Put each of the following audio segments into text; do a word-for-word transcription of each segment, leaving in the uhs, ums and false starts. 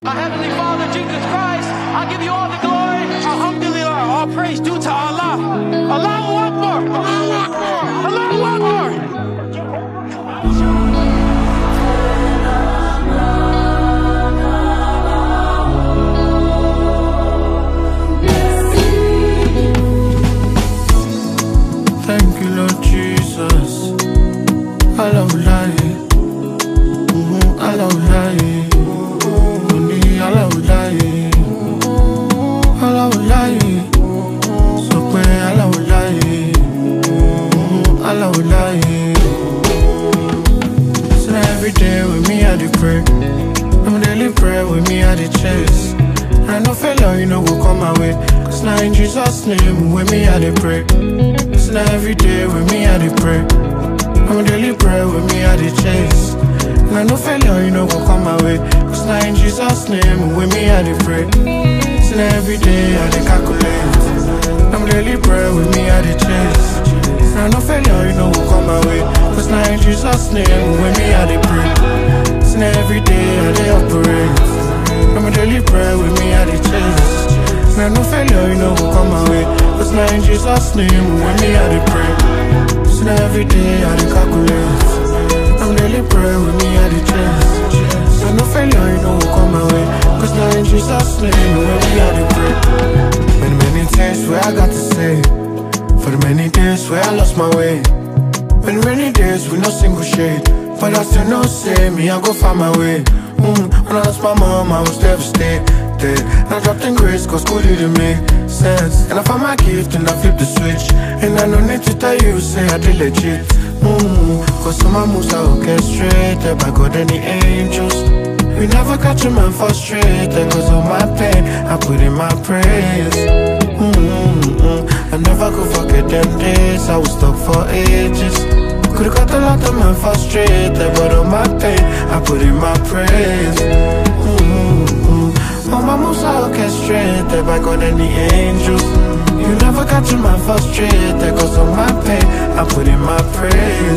Our Heavenly Father, Jesus Christ, I give you all the glory. Alhamdulillah, all praise due to Allah. Allahu Akbar. Allahu Akbar. Allahu Akbar. Thank you, Lord Jesus. Allah will lie. Allah will lie. Allah will lie. Allah will lie. So pray, Allah will lie. Allah will lie. So now every day with me I dey pray. I'm daily pray with me I dey chase. And I know failure, you know, will come my way. Cause now in Jesus' name with me I dey pray. So now every day with me I dey pray. I'm daily pray with me I dey chase. And I know failure, you know, will come my way. Cause now in Jesus' name with me I dey pray. So now every day I dey calculate. I'm daily pray with me I dey chase. And I know failure, you know, will come my way. Cause now in Jesus' name with me I dey pray. So now every day I dey operate. I'm daily pray with me I dey chase. And I know failure, you know, will come my way. Cause now in Jesus' name with me I dey pray. So now every day I dey calculate. I'm daily pray with me I dey chase. So no failure, you know, will come my way. Cause now in Jesus' name with me I dey pray. Many, many things where I got to say. For the many days where I lost my way. Many, many days with no single shade. But I still know, say, me, I go find my way. mm, When I lost my mom, I was devastated. And I dropped in grace, cause school didn't make sense. And I found my gift and I flipped the switch. And I no need to tell you, say I did legit. mm, Cause some of my moves are orchestrated by God and the angels. We never catch a man frustrated. Cause of my pain, I put in my praise. mm-hmm. I never could forget them days I was stuck for ages. Could've got a lot of man frustrated. But on my pain, I put in my praise. mm-hmm. All my moves are orchestrated by God and the angels. You never catch a man frustrated. Cause of my pain, I put in my praise.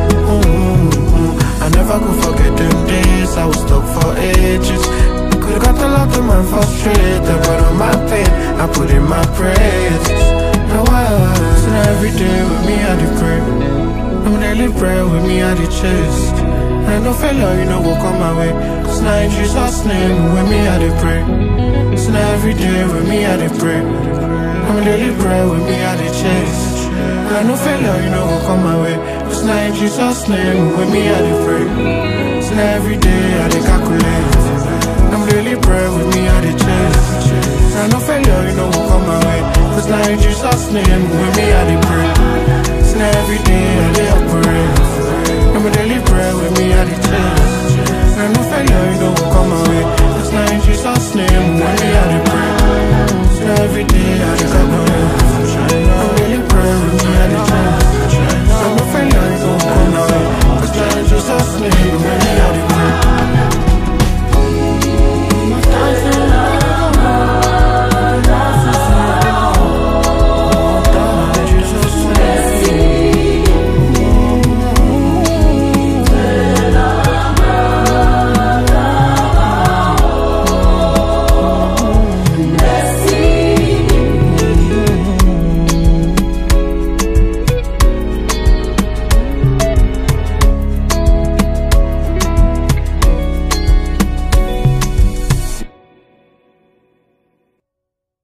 mm-hmm. I never could forget them days I was stuck for ages. Could've got a lot of man frustrated. But on my pain, I put in my praise. Now I so now every day with me I dey pray. I'm daily pray with me I dey chase. And no failure, you know, will come my way. Cause now in Jesus' name with me I dey pray. So now every day with me I dey pray. I'm daily pray with me I dey chase. And no failure, you know, will come my way. Cause now in Jesus' name with me I dey pray. So now every day I dey calculate. I'm daily pray with me I dey chase. And no failure, you know, will come my way. Cause now in Jesus' name with me I dey pray. So now every day I dey operate. I'm daily pray with me I dey chase. And no failure, you know, will come my way.